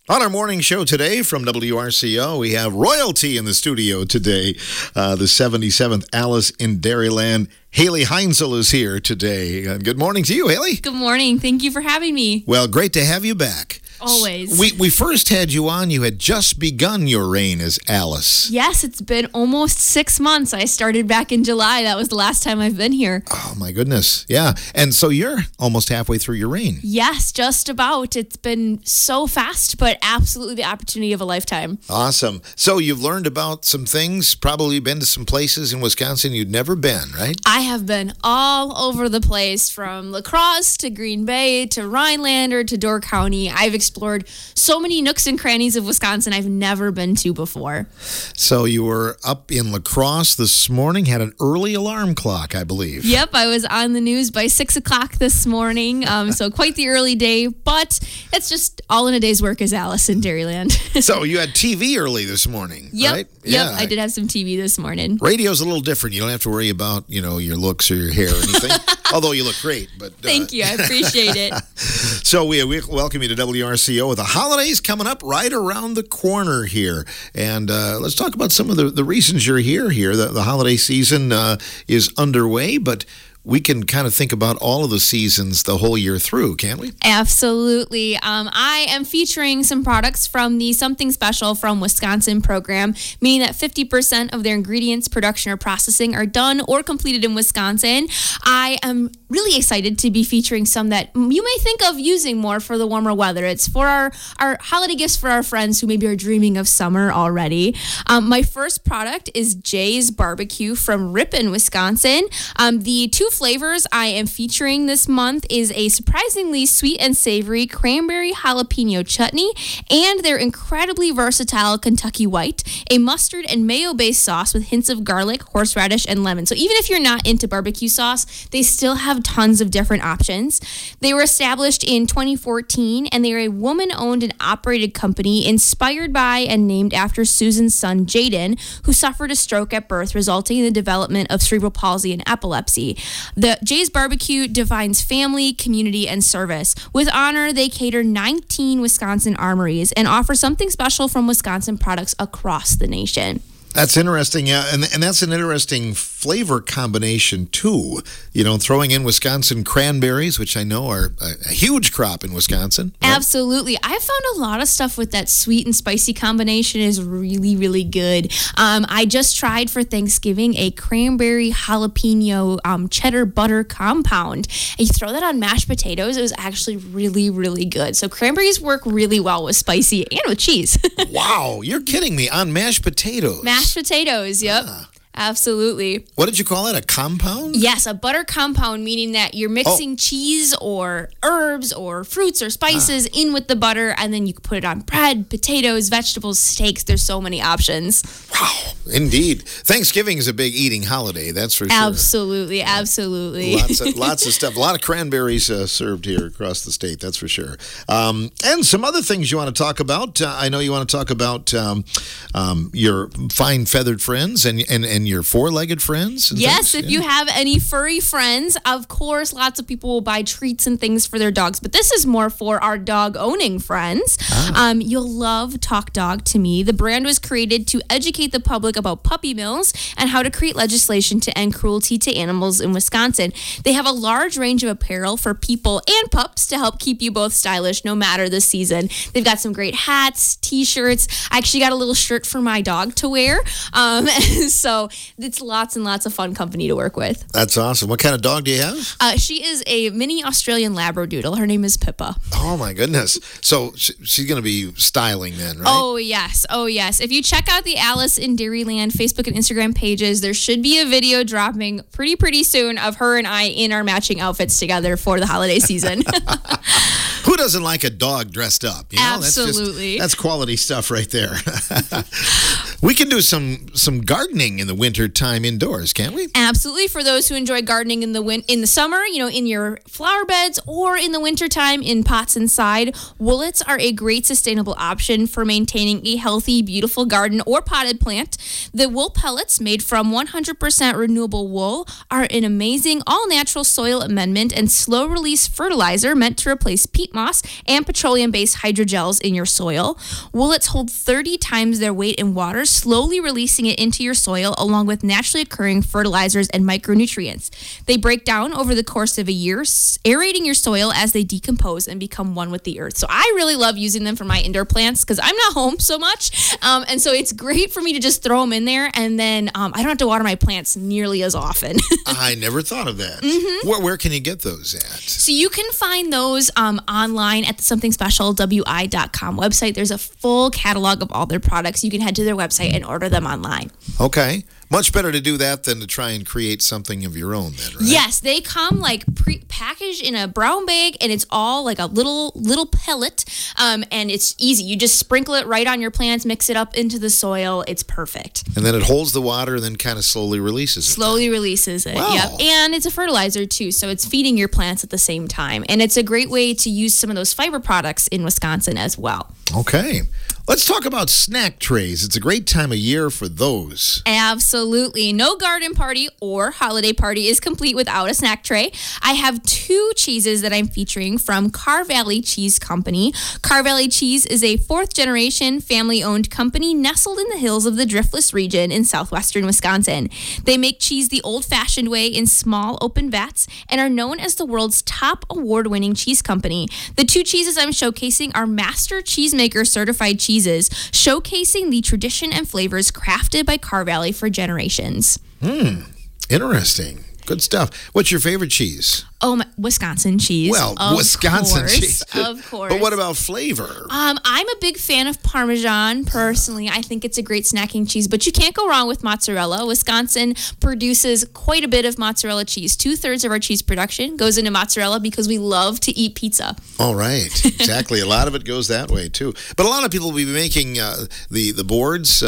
On our morning show today from WRCO, we have royalty in the studio today. The 77th Alice in Dairyland. Haley Heinzel is here today. Good morning to you, Haley. Good morning. Thank you for having me. Well, great to have you back. Always. We first had you on. You had just begun your reign as Alice. Yes, it's been almost 6 months. I started back in July. That was the last time I've been here. Oh, my goodness. Yeah. And so you're almost halfway through your reign. Yes, just about. It's been so fast, but absolutely the opportunity of a lifetime. Awesome. So you've learned about some things, probably been to some places in Wisconsin you'd never been, right? I have been all over the place, from La Crosse to Green Bay to Rhinelander to Door County. I've explored so many nooks and crannies of Wisconsin I've never been to before. So you were up in La Crosse this morning, had an early alarm clock, I believe. Yep, I was on the news by 6 o'clock this morning, so quite the early day, but it's just all in a day's work as Alice in Dairyland. So you had TV early this morning, right? Yep, I did have some TV this morning. Radio's a little different. You don't have to worry about, your looks or your hair or anything, although you look great. But Thank you, I appreciate it. So we welcome you to WRCO. The holidays coming up right around the corner here. And let's talk about some of the reasons you're here. The holiday season is underway, but we can kind of think about all of the seasons the whole year through, can't we? Absolutely. I am featuring some products from the Something Special from Wisconsin program, meaning that 50% of their ingredients, production, or processing are done or completed in Wisconsin. I am really excited to be featuring some that you may think of using more for the warmer weather. It's for our holiday gifts for our friends who maybe are dreaming of summer already. My first product is Jay's Barbecue from Ripon, Wisconsin. The two flavors I am featuring this month is a surprisingly sweet and savory cranberry jalapeno chutney and their incredibly versatile Kentucky White, a mustard and mayo-based sauce with hints of garlic, horseradish, and lemon. So even if you're not into barbecue sauce, they still have tons of different options. They were established in 2014, and they are a woman-owned and operated company inspired by and named after Susan's son, Jaden, who suffered a stroke at birth, resulting in the development of cerebral palsy and epilepsy. The Jay's Barbecue defines family, community, and service. With honor, they cater 19 Wisconsin armories and offer something special from Wisconsin products across the nation. That's interesting, yeah, and that's an interesting flavor combination, too. Throwing in Wisconsin cranberries, which I know are a huge crop in Wisconsin. Right? Absolutely. I've found a lot of stuff with that sweet and spicy combination is really, really good. I just tried for Thanksgiving a cranberry jalapeno cheddar butter compound. And you throw that on mashed potatoes, it was actually really, really good. So cranberries work really well with spicy and with cheese. Wow, you're kidding me. On mashed potatoes? Mashed potatoes, yep. Absolutely. What did you call it? A compound? Yes, a butter compound, meaning that you're mixing cheese or herbs or fruits or spices in with the butter, and then you can put it on bread, potatoes, vegetables, steaks. There's so many options. Wow, indeed. Thanksgiving is a big eating holiday, that's for sure. Absolutely, absolutely. Lots of stuff. A lot of cranberries served here across the state, that's for sure. And some other things you want to talk about. I know you want to talk about your fine feathered friends and your four-legged friends? Yes, if you have any furry friends, of course, lots of people will buy treats and things for their dogs, but this is more for our dog-owning friends. You'll love Talk Dog to Me. The brand was created to educate the public about puppy mills and how to create legislation to end cruelty to animals in Wisconsin. They have a large range of apparel for people and pups to help keep you both stylish no matter the season. They've got some great hats, t-shirts. I actually got a little shirt for my dog to wear. So it's lots and lots of fun company to work with. That's awesome. What kind of dog do you have? She is a mini Australian Labradoodle. Her name is Pippa. Oh, my goodness. So she's going to be styling then, right? Oh, yes. Oh, yes. If you check out the Alice in Dairyland Facebook and Instagram pages, there should be a video dropping pretty soon of her and I in our matching outfits together for the holiday season. Who doesn't like a dog dressed up? Absolutely. That's quality stuff right there. We can do some gardening in the winter time indoors, can't we? Absolutely. For those who enjoy gardening in the summer, in your flower beds, or in the wintertime in pots inside, Woolits are a great sustainable option for maintaining a healthy, beautiful garden or potted plant. The wool pellets made from 100% renewable wool are an amazing all-natural soil amendment and slow-release fertilizer meant to replace peat moss moss and petroleum-based hydrogels in your soil. Woolits hold 30 times their weight in water, slowly releasing it into your soil along with naturally occurring fertilizers and micronutrients. They break down over the course of a year, aerating your soil as they decompose and become one with the earth. So I really love using them for my indoor plants because I'm not home so much. And so it's great for me to just throw them in there, and then I don't have to water my plants nearly as often. I never thought of that. Where can you get those at? So you can find those online at the somethingspecialwi.com website. There's a full catalog of all their products. You can head to their website and order them online. Okay. Much better to do that than to try and create something of your own then, right? Yes, they come like pre-packaged in a brown bag, and it's all like a little pellet, and it's easy. You just sprinkle it right on your plants, mix it up into the soil. It's perfect. And then it holds the water and then kind of slowly releases it. Slowly releases it, wow. Yep. And it's a fertilizer too, so it's feeding your plants at the same time. And it's a great way to use some of those fiber products in Wisconsin as well. Okay. Let's talk about snack trays. It's a great time of year for those. Absolutely. No garden party or holiday party is complete without a snack tray. I have 2 cheeses that I'm featuring from Carr Valley Cheese Company. Carr Valley Cheese is a 4th-generation family-owned company nestled in the hills of the Driftless region in southwestern Wisconsin. They make cheese the old-fashioned way in small, open vats and are known as the world's top award-winning cheese company. The 2 cheeses I'm showcasing are Master Cheesemaker certified cheeses, showcasing the tradition and flavors crafted by Carr Valley for generations. Interesting. Good stuff. What's your favorite cheese? Oh, Wisconsin cheese. Well, Wisconsin cheese. Of course. But what about flavor? I'm a big fan of Parmesan, personally. I think it's a great snacking cheese, but you can't go wrong with mozzarella. Wisconsin produces quite a bit of mozzarella cheese. 2/3 of our cheese production goes into mozzarella because we love to eat pizza. All right. Exactly. A lot of it goes that way, too. But a lot of people will be making the boards,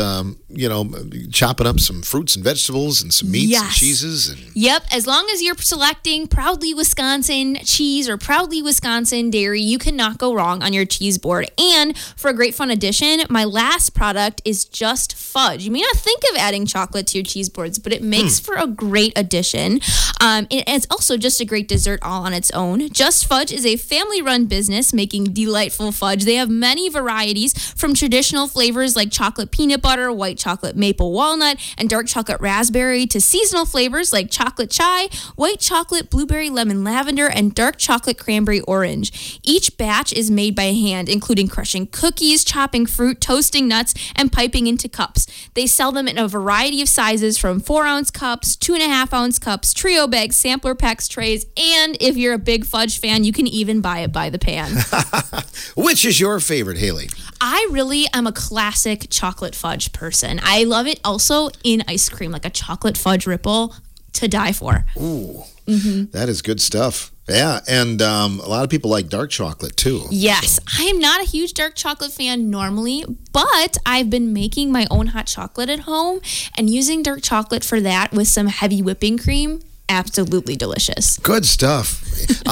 chopping up some fruits and vegetables and some meats and cheeses. Yep. As long as you're selecting Proudly Wisconsin cheese or Proudly Wisconsin dairy, you cannot go wrong on your cheese board. And for a great fun addition, my last product is Just Fudge. You may not think of adding chocolate to your cheese boards, but it makes for a great addition. It's also just a great dessert all on its own. Just Fudge is a family-run business making delightful fudge. They have many varieties from traditional flavors like chocolate peanut butter, white chocolate maple walnut, and dark chocolate raspberry to seasonal flavors like chocolate chai, white chocolate blueberry lemon lavender, and dark chocolate cranberry orange. Each batch is made by hand, including crushing cookies, chopping fruit, toasting nuts, and piping into cups. They sell them in a variety of sizes from 4-ounce cups, 2.5-ounce cups, trio bags, sampler packs, trays, and if you're a big fudge fan, you can even buy it by the pan. Which is your favorite, Haley? I really am a classic chocolate fudge person. I love it also in ice cream, like a chocolate fudge ripple to die for. Ooh. That is good stuff. Yeah, and a lot of people like dark chocolate, too. Yes. I am not a huge dark chocolate fan normally, but I've been making my own hot chocolate at home and using dark chocolate for that with some heavy whipping cream. Absolutely delicious. Good stuff.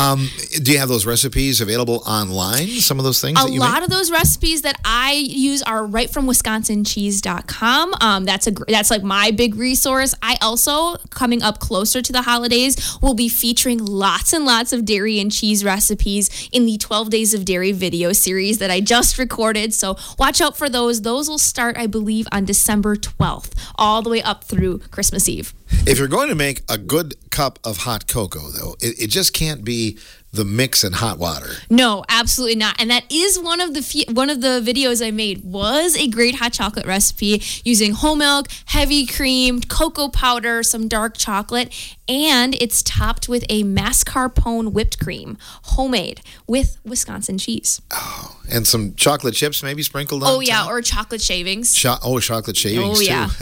Do you have those recipes available online? Some of those things that you make? A lot of those recipes that I use are right from wisconsincheese.com. That's like my big resource. I also, coming up closer to the holidays, will be featuring lots and lots of dairy and cheese recipes in the 12 Days of Dairy video series that I just recorded. So watch out for those. Those will start, I believe, on December 12th, all the way up through Christmas Eve. If you're going to make a good cup of hot cocoa, though, it just can't be the mix in hot water. No, absolutely not. And that is one of the videos I made was a great hot chocolate recipe using whole milk, heavy cream, cocoa powder, some dark chocolate, and it's topped with a mascarpone whipped cream, homemade with Wisconsin cheese. Oh, and some chocolate chips maybe sprinkled on top? Oh, yeah, or chocolate shavings. Chocolate shavings, too. Yeah.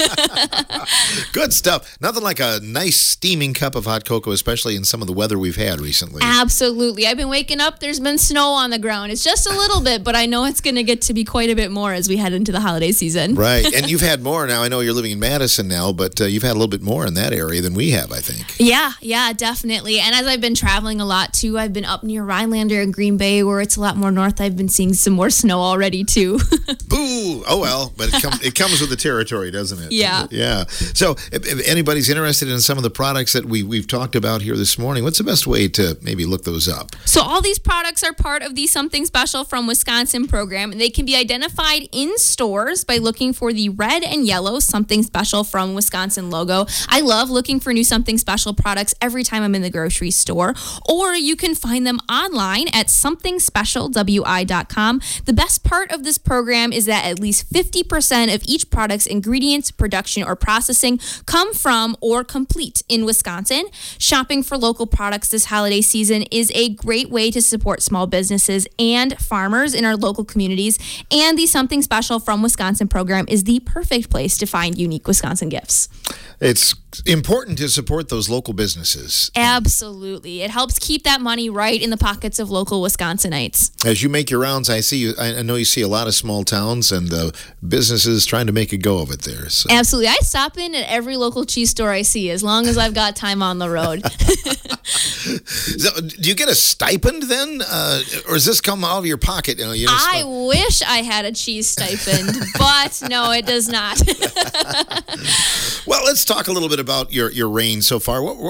Good stuff. Nothing like a nice steaming cup of hot cocoa, especially in some of the weather we've had recently. Absolutely. I've been waking up, there's been snow on the ground. It's just a little bit, but I know it's going to get to be quite a bit more as we head into the holiday season. Right. And you've had more now. I know you're living in Madison now, but you've had a little bit more in that area than we have, I think. Yeah, definitely. And as I've been traveling a lot, too, I've been up near Rhinelander and Green Bay, where it's a lot more north. I've been seeing some more snow already, too. Boo! Oh, well, but it comes with the territory, doesn't it? Yeah. Yeah. So if anybody's interested in some of the products that we've talked about here this morning, what's the best way to maybe maybe look those up. So all these products are part of the Something Special from Wisconsin program, and they can be identified in stores by looking for the red and yellow Something Special from Wisconsin logo. I love looking for new Something Special products every time I'm in the grocery store, or you can find them online at somethingspecialwi.com. The best part of this program is that at least 50% of each product's ingredients, production, or processing come from or complete in Wisconsin. Shopping for local products this holiday season is a great way to support small businesses and farmers in our local communities, and the Something Special from Wisconsin program is the perfect place to find unique Wisconsin gifts. It's important to support those local businesses. Absolutely. It helps keep that money right in the pockets of local Wisconsinites. As you make your rounds, I know you see a lot of small towns and businesses trying to make a go of it there. So. Absolutely. I stop in at every local cheese store I see as long as I've got time on the road. So, do you get a stipend then? Or does this come out of your pocket? I wish I had a cheese stipend, but no, it does not. Well, let's talk a little bit about your reign so far. What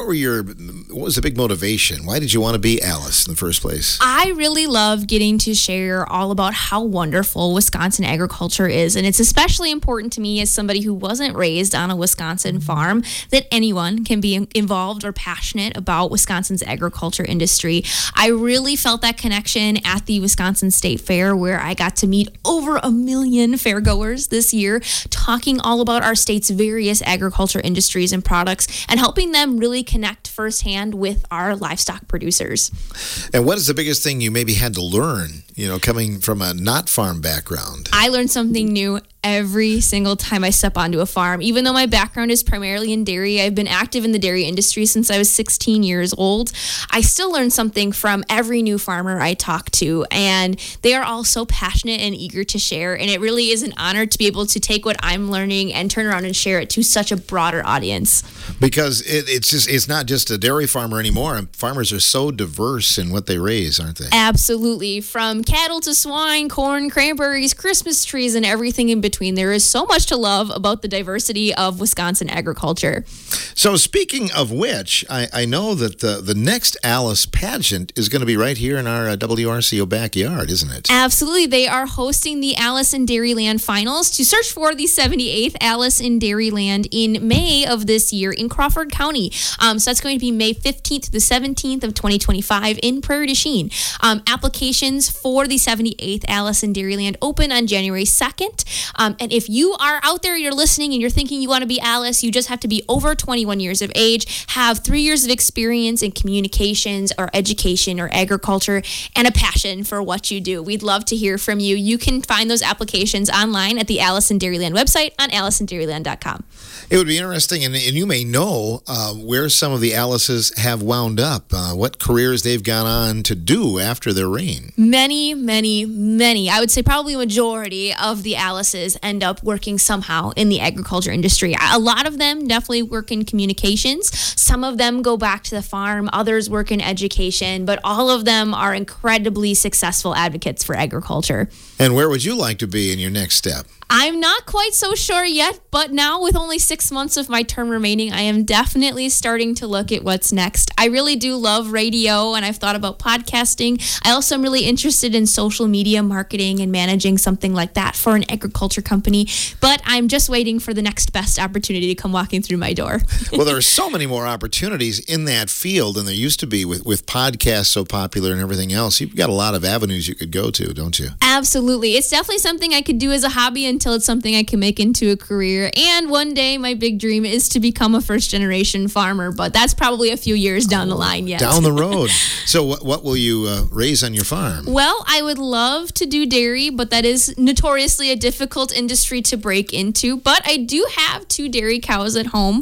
was the big motivation? Why did you want to be Alice in the first place? I really love getting to share all about how wonderful Wisconsin agriculture is, and it's especially important to me as somebody who wasn't raised on a Wisconsin farm that anyone can be involved or passionate about Wisconsin's agriculture industry. I really felt that connection at the Wisconsin State Fair, where I got to meet over 1 million fairgoers this year, talking all about our state's various agriculture industries and products and helping them really connect firsthand with our livestock producers. And what is the biggest thing you maybe had to learn, coming from a not farm background? I learned something new every single time I step onto a farm. Even though my background is primarily in dairy, I've been active in the dairy industry since I was 16 years old. I still learn something from every new farmer I talk to, and they are all so passionate and eager to share, and it really is an honor to be able to take what I'm learning and turn around and share it to such a broader audience. Because it's not just a dairy farmer anymore. Farmers are so diverse in what they raise, aren't they? Absolutely. From cattle to swine, corn, cranberries, Christmas trees, and everything in between. There is so much to love about the diversity of Wisconsin agriculture. So speaking of which, I know that the next Alice pageant is going to be right here in our WRCO backyard, isn't it? Absolutely. They are hosting the Alice in Dairyland Finals to search for the 78th Alice in Dairyland in May of this year in Crawford County. So that's going to be May 15th to the 17th of 2025 in Prairie du Chien. Applications for the 78th Alice in Dairyland open on January 2nd. And if you are out there, you're listening, and you're thinking you want to be Alice, you just have to be over 21 years of age, have 3 years of experience in communications or education or agriculture, and a passion for what you do. We'd love to hear from you. You can find those applications online at the Alice in Dairyland website on aliceinDairyland.com. It would be interesting, and you may know where some of the Alices have wound up, what careers they've gone on to do after their reign. Many, many, many. I would say probably a majority of the Alices end up working somehow in the agriculture industry. A lot of them definitely work in communications. Some of them go back to the farm. Others work in education. But all of them are incredibly successful advocates for agriculture. And where would you like to be in your next step? I'm not quite so sure yet, but now with only 6 months of my term remaining, I am definitely starting to look at what's next. I really do love radio, and I've thought about podcasting. I also am really interested in social media marketing and managing something like that for an agriculture company, but I'm just waiting for the next best opportunity to come walking through my door. Well, there are so many more opportunities in that field than there used to be with podcasts so popular and everything else. You've got a lot of avenues you could go to, don't you? Absolutely. It's definitely something I could do as a hobby until it's something I can make into a career. And one day, my big dream is to become a first-generation farmer, but that's probably a few years down the line yet. Down the road. So what will you raise on your farm? Well, I would love to do dairy, but that is notoriously a difficult industry to break into. But I do have 2 dairy cows at home,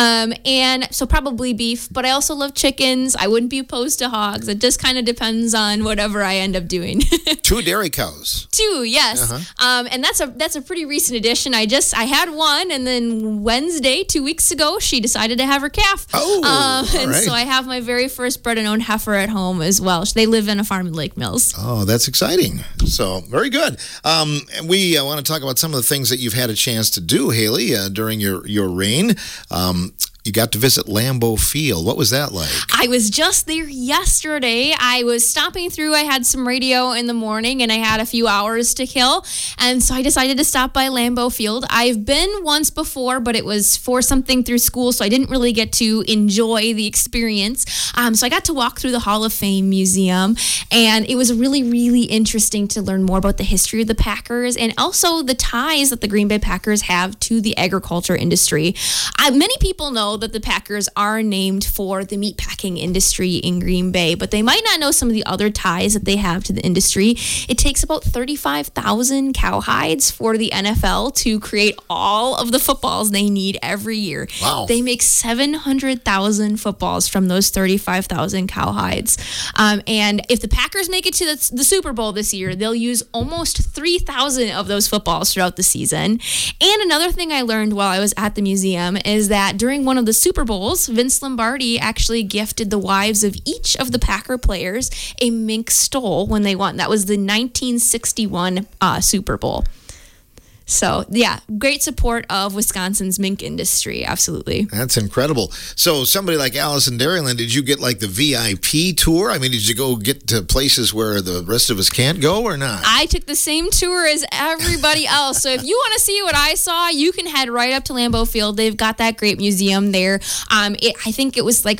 and so probably beef, but I also love chickens. I wouldn't be opposed to hogs. It just kind of depends on whatever I end up doing. 2 dairy cows? 2, yes. And that's a pretty recent addition. I had one, and then Wednesday, 2 weeks ago, she decided to have her calf. So I have my very first bred and owned heifer at home as well. They live in a farm in Lake Mills. Oh, that's exciting. So very good. And we want to talk about some of the things that you've had a chance to do, Haley, during your reign. you got to visit Lambeau Field. What was that like? I was just there yesterday. I was stopping through. I had some radio in the morning and I had a few hours to kill. And so I decided to stop by Lambeau Field. I've been once before, but it was for something through school, so I didn't really get to enjoy the experience. So I got to walk through the Hall of Fame Museum, and it was really, really interesting to learn more about the history of the Packers and also the ties that the Green Bay Packers have to the agriculture industry. Many people know that the Packers are named for the meatpacking industry in Green Bay, but they might not know some of the other ties that they have to the industry. It takes about 35,000 cow hides for the NFL to create all of the footballs they need every year. Wow. They make 700,000 footballs from those 35,000 cow hides. And if the Packers make it to the Super Bowl this year, they'll use almost 3,000 of those footballs throughout the season. And another thing I learned while I was at the museum is that during one of the Super Bowls, Vince Lombardi actually gifted the wives of each of the Packer players a mink stole when they won. That was the 1961 Super Bowl. So, yeah, great support of Wisconsin's mink industry. Absolutely. That's incredible. So somebody like Allison Dairyland, did you get like the VIP tour? I mean, did you go get to places where the rest of us can't go or not? I took the same tour as everybody else. So if you want to see what I saw, you can head right up to Lambeau Field. They've got that great museum there. I think it was like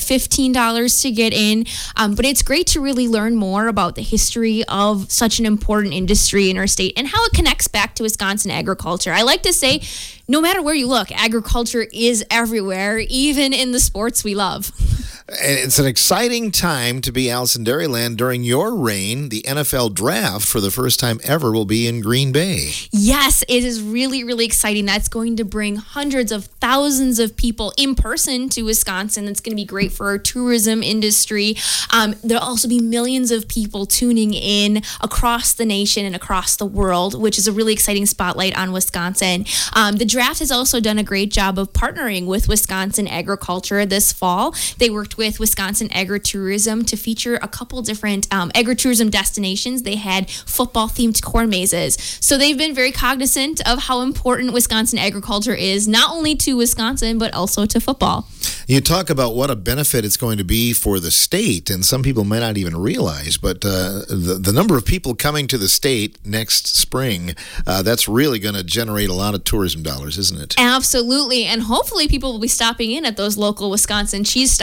$15 to get in. But it's great to really learn more about the history of such an important industry in our state and how it connects back to Wisconsin agriculture. I like to say, no matter where you look, agriculture is everywhere, even in the sports we love. And it's an exciting time to be Allison Dairyland. During your reign, the NFL draft for the first time ever will be in Green Bay. Yes, it is really, really exciting. That's going to bring hundreds of thousands of people in person to Wisconsin. That's going to be great for our tourism industry. There'll also be millions of people tuning in across the nation and across the world, which is a really exciting spotlight on Wisconsin. The draft has also done a great job of partnering with Wisconsin agriculture this fall. They worked with Wisconsin Agritourism to feature a couple different agritourism destinations. They had football-themed corn mazes. So they've been very cognizant of how important Wisconsin agriculture is, not only to Wisconsin, but also to football. You talk about what a benefit it's going to be for the state, and some people may not even realize, but the number of people coming to the state next spring, that's really going to generate a lot of tourism dollars, isn't it? Absolutely, and hopefully people will be stopping in at those local Wisconsin cheese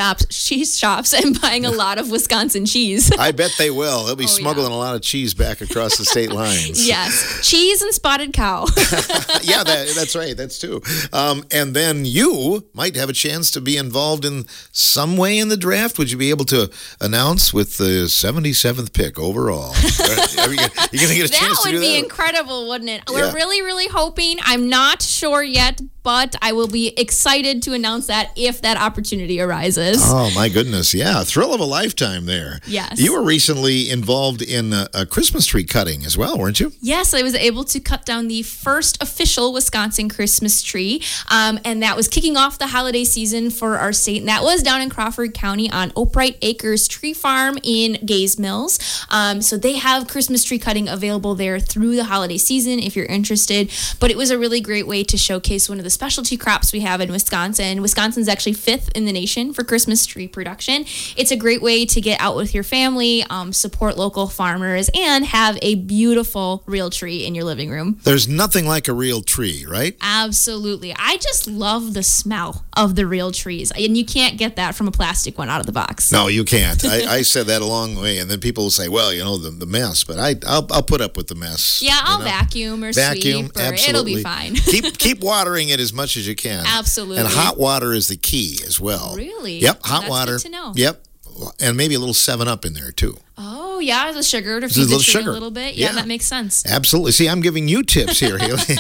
shops and buying a lot of Wisconsin cheese. I bet they will. They'll be smuggling a lot of cheese back across the state lines. Yes, cheese and spotted cow. Yeah, that's right. That's true. And then you might have a chance to be involved in some way in the draft. Would you be able to announce with the 77th pick overall? You're going to get a chance to do that? That would be incredible, wouldn't it? We're really, really hoping. I'm not sure yet, but I will be excited to announce that if that opportunity arises. Oh, my goodness. Yeah, thrill of a lifetime there. Yes. You were recently involved in a Christmas tree cutting as well, weren't you? Yes, I was able to cut down the first official Wisconsin Christmas tree, and that was kicking off the holiday season for our state, and that was down in Crawford County on Oakbright Acres Tree Farm in Gaze Mills. So they have Christmas tree cutting available there through the holiday season if you're interested, but it was a really great way to showcase one of the specialty crops we have in Wisconsin. Wisconsin's actually 5th in the nation for Christmas tree production. It's a great way to get out with your family, support local farmers, and have a beautiful real tree in your living room. There's nothing like a real tree, right? Absolutely. I just love the smell of the real trees, and you can't get that from a plastic one out of the box. No, you can't. I said that a long way, and then people will say, well, the mess, but I'll put up with the mess. Yeah, I'll vacuum or sweep, or absolutely. It'll be fine. keep watering it as much as you can. Absolutely. And hot water is the key as well. Really? Yep, hot That's water. Good to know. Yep, and maybe a little 7-Up in there too. Oh, yeah, the sugar to feed the tree a little bit. Yeah, that makes sense. Absolutely. See, I'm giving you tips here, Haley.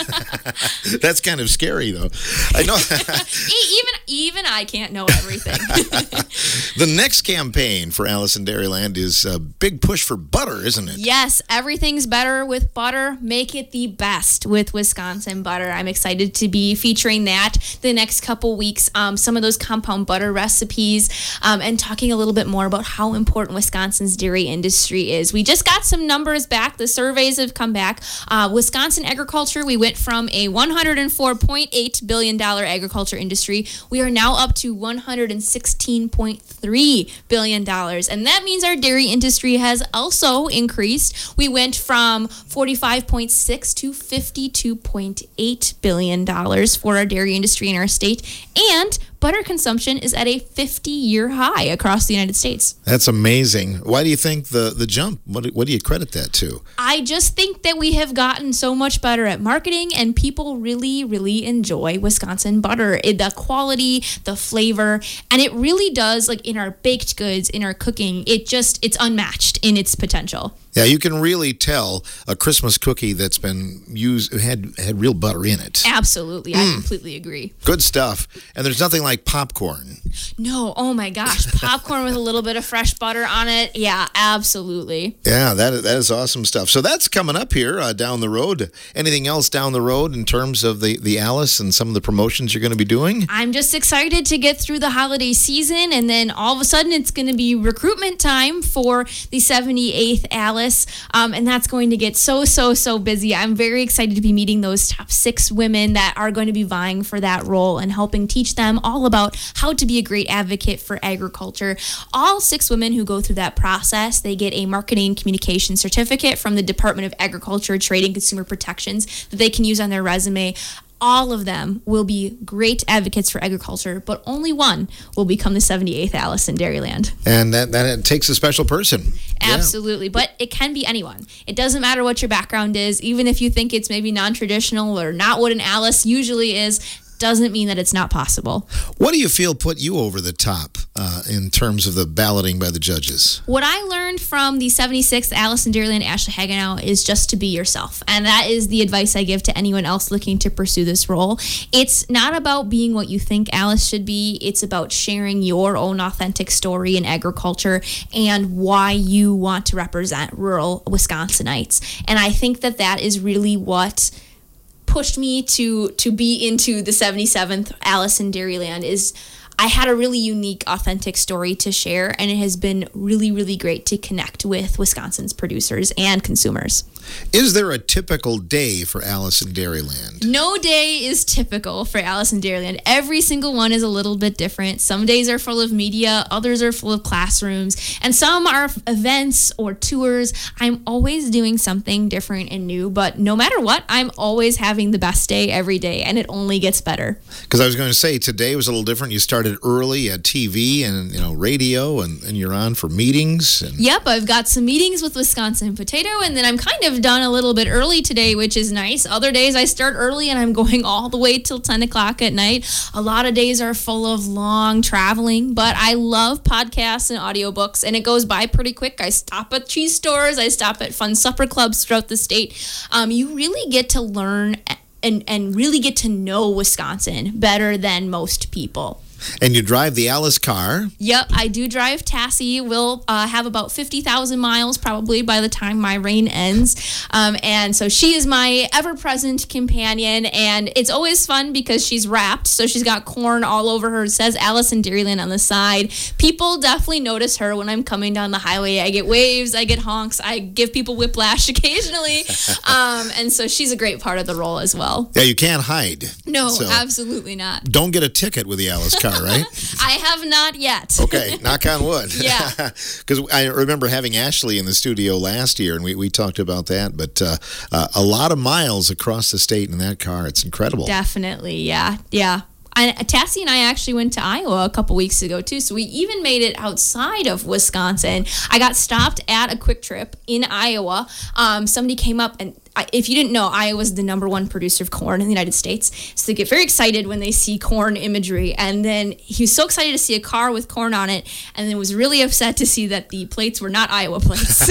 That's kind of scary, though. I know. Even I can't know everything. The next campaign for Allison Dairyland is a big push for butter, isn't it? Yes, everything's better with butter. Make it the best with Wisconsin butter. I'm excited to be featuring that the next couple weeks. Some of those compound butter recipes and talking a little bit more about how important Wisconsin's dairy industry industry is. We just got some numbers back. The surveys have come back. Wisconsin agriculture, we went from a $104.8 billion agriculture industry. We are now up to $116.3 billion. And that means our dairy industry has also increased. We went from $45.6 to $52.8 billion for our dairy industry in our state. And butter consumption is at a 50-year high across the United States. That's amazing. Why do you think the jump? What do you credit that to? I just think that we have gotten so much better at marketing, and people really, really enjoy Wisconsin butter. The quality, the flavor, and it really does, like in our baked goods, in our cooking, it's unmatched in its potential. Yeah, you can really tell a Christmas cookie that's been had real butter in it. Absolutely. I completely agree. Good stuff. And there's nothing like popcorn. No, oh my gosh. Popcorn with a little bit of fresh butter on it. Yeah, absolutely. Yeah, that is awesome stuff. So that's coming up here down the road. Anything else down the road in terms of the Alice and some of the promotions you're going to be doing? I'm just excited to get through the holiday season, and then all of a sudden it's going to be recruitment time for the 78th Alice. And that's going to get so busy. I'm very excited to be meeting those top 6 women that are going to be vying for that role and helping teach them all about how to be a great advocate for agriculture. All 6 women who go through that process, they get a marketing and communication certificate from the Department of Agriculture, Trade and Consumer Protections that they can use on their resume. All of them will be great advocates for agriculture, but only one will become the 78th Alice in Dairyland. And that takes a special person. Absolutely. Yeah. But it can be anyone. It doesn't matter what your background is, even if you think it's maybe non-traditional or not what an Alice usually is. Doesn't mean that it's not possible. What do you feel put you over the top in terms of the balloting by the judges? What I learned from the 76th Alice in Dairyland Ashley Hagenow is just to be yourself. And that is the advice I give to anyone else looking to pursue this role. It's not about being what you think Alice should be. It's about sharing your own authentic story in agriculture and why you want to represent rural Wisconsinites. And I think that is really what pushed me to be into the 77th Alice in Dairyland. Is I had a really unique, authentic story to share, and it has been really, really great to connect with Wisconsin's producers and consumers. Is there a typical day for Alice in Dairyland? No day is typical for Alice in Dairyland. Every single one is a little bit different. Some days are full of media, others are full of classrooms, and some are events or tours. I'm always doing something different and new, but no matter what, I'm always having the best day every day, and it only gets better. Because I was going to say, today was a little different. You started early at TV and radio, and you're on for meetings. Yep, I've got some meetings with Wisconsin Potato, and then I'm kind of done a little bit early today, which is nice. Other days I start early and I'm going all the way till 10 o'clock at night. A lot of days are full of long traveling, but I love podcasts and audiobooks, and it goes by pretty quick. I stop at cheese stores, I stop at fun supper clubs throughout the state. You really get to learn and really get to know Wisconsin better than most people. And you drive the Alice car. Yep, I do drive Tassie. We'll have about 50,000 miles probably by the time my reign ends. And so she is my ever-present companion, and it's always fun because she's wrapped, so she's got corn all over her. It says Alice in Dairyland on the side. People definitely notice her when I'm coming down the highway. I get waves, I get honks, I give people whiplash occasionally. And so she's a great part of the role as well. Yeah, you can't hide. No, absolutely not. Don't get a ticket with the Alice car. Right? I have not yet. Okay, knock on wood. Yeah. Because I remember having Ashley in the studio last year, and we talked about that. But a lot of miles across the state in that car. It's incredible. Definitely, yeah. Tassie and I actually went to Iowa a couple weeks ago, too, so we even made it outside of Wisconsin. I got stopped at a Quick Trip in Iowa. Somebody came up, and if you didn't know, Iowa's the #1 producer of corn in the United States, so they get very excited when they see corn imagery, and then he was so excited to see a car with corn on it, and then was really upset to see that the plates were not Iowa plates.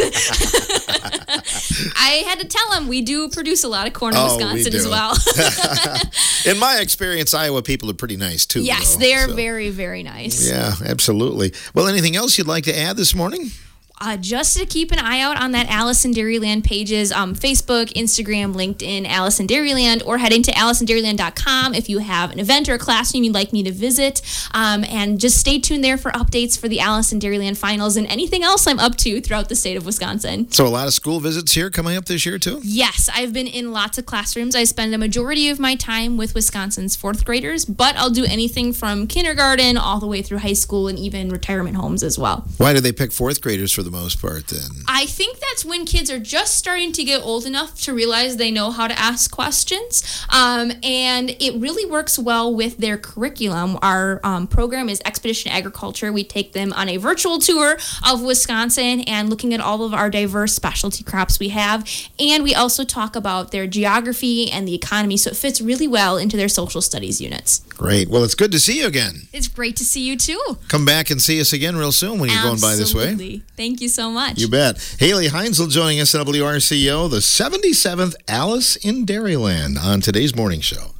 I had to tell him we do produce a lot of corn in Wisconsin as well. In my experience, Iowa people are pretty nice, too. Yes, they're very, very nice. Yeah, absolutely. Well, anything else you'd like to add this morning? just to keep an eye out on that Alice in Dairyland pages, Facebook, Instagram, LinkedIn, Alice in Dairyland, or heading to AliceInDairyland.com if you have an event or a classroom you'd like me to visit. And just stay tuned there for updates for the Alice in Dairyland finals and anything else I'm up to throughout the state of Wisconsin. So a lot of school visits here coming up this year too? Yes, I've been in lots of classrooms. I spend a majority of my time with Wisconsin's fourth graders, but I'll do anything from kindergarten all the way through high school and even retirement homes as well. Why do they pick fourth graders for the most part then? I think that's when kids are just starting to get old enough to realize they know how to ask questions. And it really works well with their curriculum. Our program is Expedition Agriculture. We take them on a virtual tour of Wisconsin and looking at all of our diverse specialty crops we have. And we also talk about their geography and the economy, so it fits really well into their social studies units. Great. Well, it's good to see you again. It's great to see you too. Come back and see us again real soon when you're going by this way. Absolutely. Thank you so much. You bet. Haley Heinzel joining us at WRCO, the 77th Alice in Dairyland on today's morning show.